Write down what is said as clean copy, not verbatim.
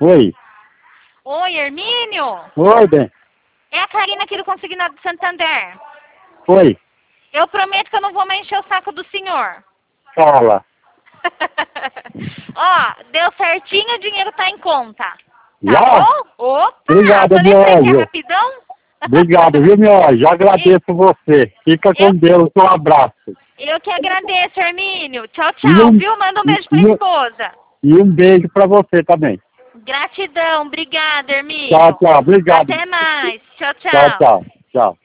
Oi. Oi, Hermínio? Oi, bem. É a Karina aqui do Consignado de Santander. Oi. Eu prometo que eu não vou mais encher o saco do senhor. Fala. Ó, deu certinho, o dinheiro tá em conta. Tá Já? bom? Opa! Obrigado, Falei meu pra você que é anjo. rapidão? Obrigado, viu, meu anjo? Agradeço você. Fica com Deus. Um abraço. Eu que agradeço, Hermínio. Tchau, E tchau, um, viu? Manda um beijo pra e, esposa. e um beijo pra você também. Gratidão, obrigada, Hermínio. Tchau, tchau. Obrigado. Até mais. Tchau, Tchau, tchau. tchau. Tchau.